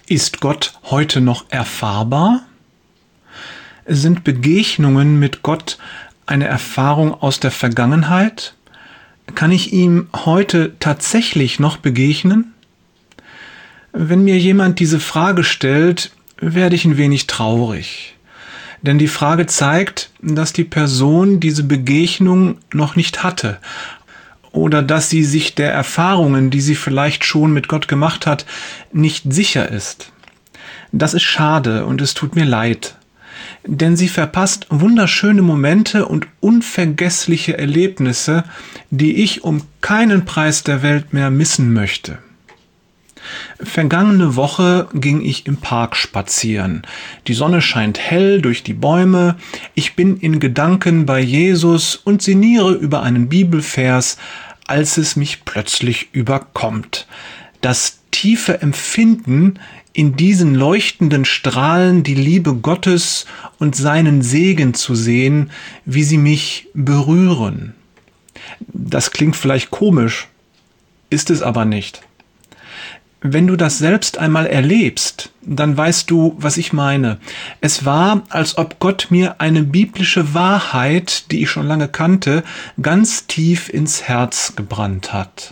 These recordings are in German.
Ist Gott heute noch erfahrbar? Sind Begegnungen mit Gott eine Erfahrung aus der Vergangenheit? Kann ich ihm heute tatsächlich noch begegnen? Wenn mir jemand diese Frage stellt, werde ich ein wenig traurig. Denn die Frage zeigt, dass die Person diese Begegnung noch nicht hatte oder dass sie sich der Erfahrungen, die sie vielleicht schon mit Gott gemacht hat, nicht sicher ist. Das ist schade und es tut mir leid, denn sie verpasst wunderschöne Momente und unvergessliche Erlebnisse, die ich um keinen Preis der Welt mehr missen möchte. Vergangene Woche ging ich im Park spazieren. Die Sonne scheint hell durch die Bäume. Ich bin in Gedanken bei Jesus und sinniere über einen Bibelvers, als es mich plötzlich überkommt. Das tiefe Empfinden, in diesen leuchtenden Strahlen die Liebe Gottes und seinen Segen zu sehen, wie sie mich berühren. Das klingt vielleicht komisch, ist es aber nicht. Wenn du das selbst einmal erlebst, dann weißt du, was ich meine. Es war, als ob Gott mir eine biblische Wahrheit, die ich schon lange kannte, ganz tief ins Herz gebrannt hat.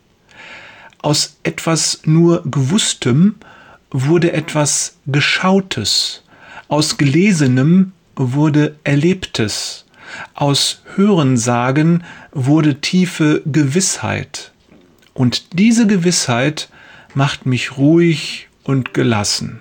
Aus etwas nur Gewusstem wurde etwas Geschautes. Aus Gelesenem wurde Erlebtes. Aus Hörensagen wurde tiefe Gewissheit. Und diese Gewissheit macht mich ruhig und gelassen.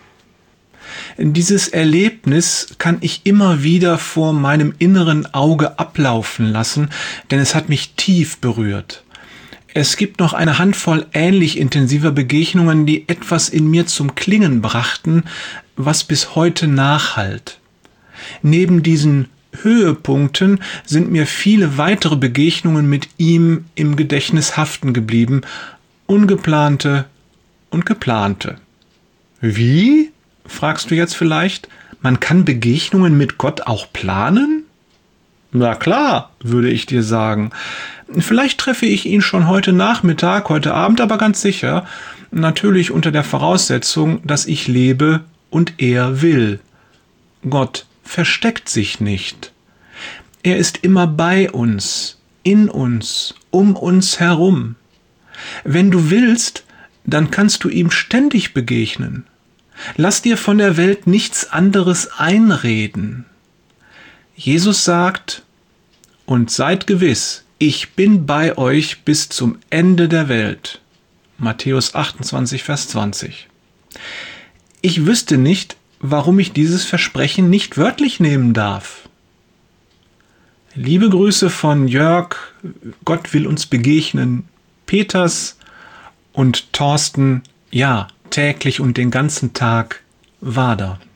Dieses Erlebnis kann ich immer wieder vor meinem inneren Auge ablaufen lassen, denn es hat mich tief berührt. Es gibt noch eine Handvoll ähnlich intensiver Begegnungen, die etwas in mir zum Klingen brachten, was bis heute nachhallt. Neben diesen Höhepunkten sind mir viele weitere Begegnungen mit ihm im Gedächtnis haften geblieben, ungeplante und geplante. Wie? Fragst du jetzt vielleicht? Man kann Begegnungen mit Gott auch planen? Na klar, würde ich dir sagen. Vielleicht treffe ich ihn schon heute Nachmittag, heute Abend, aber ganz sicher. Natürlich unter der Voraussetzung, dass ich lebe und er will. Gott versteckt sich nicht. Er ist immer bei uns, in uns, um uns herum. Wenn du willst, dann kannst du ihm ständig begegnen. Lass dir von der Welt nichts anderes einreden. Jesus sagt, und seid gewiss, ich bin bei euch bis zum Ende der Welt. Matthäus 28, Vers 20. Ich wüsste nicht, warum ich dieses Versprechen nicht wörtlich nehmen darf. Liebe Grüße von Jörg, Gott will uns begegnen, Peters und Thorsten, ja, täglich und den ganzen Tag, Wader.